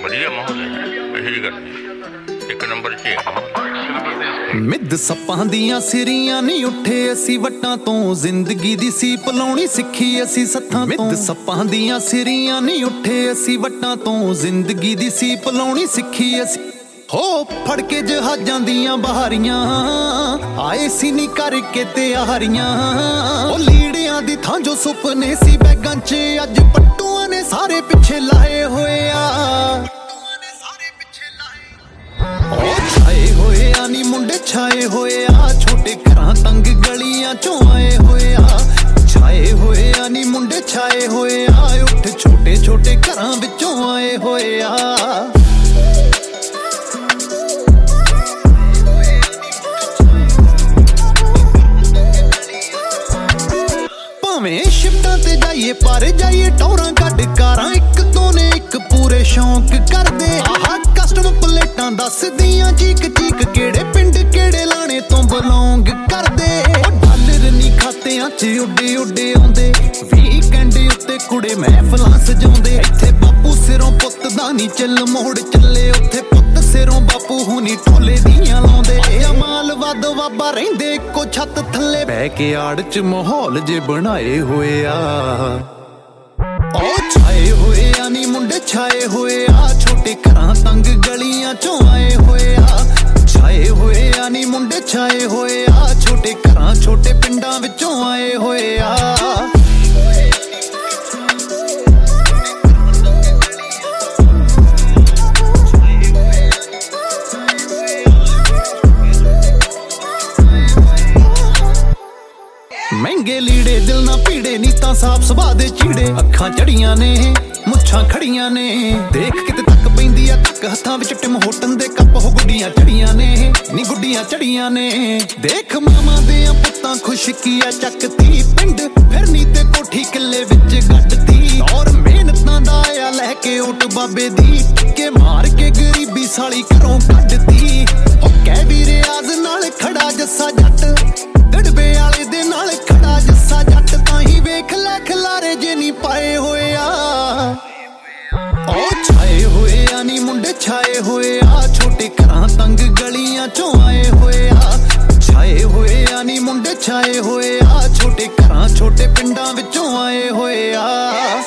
ਵਧੀਆ ਮਾਹੌਲ ਹੈ, ਇਹੋ ਜਿਹੀ ਗੱਲ ਨਹੀਂ, ਇੱਕ ਨੰਬਰ 'ਚ ਹੈ। ਮਿੱਧ ਸੱਪਾਂ ਦੀਆਂ ਸਿਰੀਆਂ ਨਹੀਂ ਉੱਠੇ ਅਸੀਂ ਵੱਟਾਂ ਤੋਂ, ਜ਼ਿੰਦਗੀ ਦੀ ਸੀਪ ਲਾਉਣੀ ਸਿੱਖੀ ਅਸੀਂ ਸੱਥਾਂ ਤੋਂ। ਮਿੱਧ ਸੱਪਾਂ ਦੀਆਂ ਸਿਰੀਆਂ ਨਹੀਂ ਉੱਠੇ ਅਸੀਂ ਵੱਟਾਂ ਤੋਂ, ਜ਼ਿੰਦਗੀ ਦੀ ਸੀਪ ਲਾਉਣੀ ਸਿੱਖੀ ਅਸੀਂ। ਹੋ ਫੜ ਕੇ ਜਹਾਜ਼ਾਂ ਦੀਆਂ ਬਹਾਰੀਆਂ ਆਏ ਸੀ ਨੀ ਕਰਕੇ ਤਿਆਰੀਆਂ, ਉਹ ਲੀੜਿਆਂ ਦੀ ਥਾਂ ਜੋ ਸੁਪਨੇ ਸੀ ਬੈਗਾਂ 'ਚ ਅੱਜ ਪੱਟੂਆਂ ਨੇ ਸਾਰੇ ਪਿੱਛੇ ਲਾਏ ਹੋਏ ਆ। ਉਹ ਛਾਏ ਹੋਏ ਆ ਨੀ ਮੁੰਡੇ ਛਾਏ ਹੋਏ ਆ, ਛੋਟੇ ਘਰਾਂ ਤੰਗ ਗਲੀਆਂ 'ਚੋਂ ਆਏ ਹੋਏ ਆ। ਛਾਏ ਹੋਏ ਆ ਨੀ ਮੁੰਡੇ ਛਾਏ ਹੋਏ ਆ, ਉੱਠ ਛੋਟੇ ਛੋਟੇ ਘਰਾਂ ਵਿੱਚੋਂ ਆਏ ਹੋਏ ਆ। ਭਾਵੇਂ ਸ਼ਿਫਟਾਂ ਤੇ ਜਾਈਏ ਪਰ ਜਾਈਏ ਟੌਰਾਂ ਕੱਢ ਕਾਰਾਂ, ਇੱਕ ਤੋਂ ਨੇ ਇੱਕ ਪੂਰੇ ਸ਼ੌਂਕ ਕਰਦੇ। ਆਹ ਕਸਟਮ ਪਲੇਟਾਂ ਦੱਸਦੀਆਂ ਚੀਕ ਚੀਕ ਕਿਹੜੇ ਪਿੰਡ ਕਿਹੜੇ ਲਾਣੇ ਤੋਂ ਬਿਲੋਂਗ ਕਰਦੇ। ਉਹ ਡਾਲਰ ਨੀ ਖਾਤਿਆਂ 'ਚ ਉੱਡੇ ਉੱਡੇ ਆਉਂਦੇ, ਵੀਕਐਂਡ ਉੱਤੇ ਕੁੜੇ ਮਹਿਫਲਾਂ ਸਜਾਉਂਦੇ। ਇੱਥੇ ਬਾਪੂ ਸਿਰੋਂ ਪੁੱਤ ਦਾ ਨੀ ਚੱਲ ਮੋੜ ਚੱਲੇ, ਉੱਥੇ ਪੁੱਤ ਸਿਰੋਂ ਬਾਪੂ ਹੁਣੀ ਢੋਲੇ ਦੀਆਂ ਲਾਉਂਦੇ। ਮਾਲ ਵੱਧ ਵਾਬਾ ਰਹਿੰਦੇ ਇੱਕੋ ਛੱਤ ਥੱਲੇ ਬਹਿ ਕੇ ਆੜ 'ਚ ਮਾਹੌਲ ਜੇ ਬਣਾਏ ਹੋਏ ਆ। ਉਹ ਛਾਏ ਹੋਏ ਆ ਨੀ ਮੁੰਡੇ ਛਾਏ ਹੋਏ ਆ, ਛੋਟੇ ਘਰਾਂ ਤੰਗ ਗਲੀਆਂ 'ਚੋਂ ਆਏ ਹੋਏ ਆ। ਛਾਏ ਹੋਏ ਆ ਨੀ ਮੁੰਡੇ ਛਾਏ ਹੋਏ ਆ, ਛੋਟੇ ਘਰਾਂ ਛੋਟੇ ਪਿੰਡਾਂ ਵਿੱਚੋਂ ਆਏ ਹੋਏ ਆ। ਮਹਿੰਗੇ ਲੀੜੇ ਦਿਲ ਨਾ ਪੀੜੇ ਨੀ ਤਾਂ ਸਾਫ ਸੁਭਾਅ ਦੇ ਚੀੜੇ, ਅੱਖਾਂ ਚੜੀਆਂ ਨੇ ਮੁੱਛਾਂ ਖੜੀਆਂ ਨੇ, ਦੇਖ ਕਿਤੇ ਤੱਕ ਪੈਂਦੀ ਆ ਤੱਕ ਹੱਥਾਂ ਵਿੱਚ ਟਿਮ ਹੋਟਨ ਦੇ ਕੱਪ। ਉਹ ਗੁੱਡੀਆਂ ਚੜੀਆਂ ਨੇ ਨੀ ਗੁੱਡੀਆਂ ਚੜੀਆਂ ਨੇ, ਦੇਖ ਮਾਵਾਂ ਦੇ ਪੁੱਤਾਂ ਖੁਸ਼ਕੀ ਆ ਚੱਕਤੀ, ਪਿੰਡ ਫਿਰਨੀ ਤੇ ਕੋਠੀ ਕਿੱਲੇ ਵਿੱਚ ਗੱਡਤੀ। ਔਰ ਮਿਹਨਤਾਂ ਦਾ ਆ ਲੈ ਕੇ ਓਟ ਬਾਬੇ ਦੀ, ਟਿੱਕੇ ਮਾਰ ਕੇ ਗਰੀਬੀ ਸਾਲੀ ਘਰੋਂ ਕੱਢਤੀ। ਉਹ ਕਹਿ ਵੀ ਰਿਆਜ਼ ਨਾਲ ਖੜਾ ਜੱਸਾ ਜੱਟ, ਡੜਬੇ ਵਾਲੇ ਦੇ ਨਾਲ ਖੜਾ ਜੱਸਾ ਜੱਟ, ਤਾਂ ਹੀ ਵੇਖ ਲੈ ਖਲਾਰੇ ਜੇ ਨੀ ਪਾਏ ਹੋਏ ਆ। ਉਹ ਛਾਏ ਹੋਏ ਆ ਨੀ ਮੁੰਡੇ ਛਾਏ ਹੋਏ ਆ, ਛੋਟੇ ਘਰਾਂ ਤੰਗ ਗਲੀਆਂ 'ਚੋਂ ਆਏ ਹੋਏ ਆ। ਛਾਏ ਹੋਏ ਆ ਨੀ ਮੁੰਡੇ ਛਾਏ ਹੋਏ ਆ, ਛੋਟੇ ਘਰਾਂ ਛੋਟੇ ਪਿੰਡਾਂ ਵਿੱਚੋਂ ਆਏ ਹੋਏ ਆ।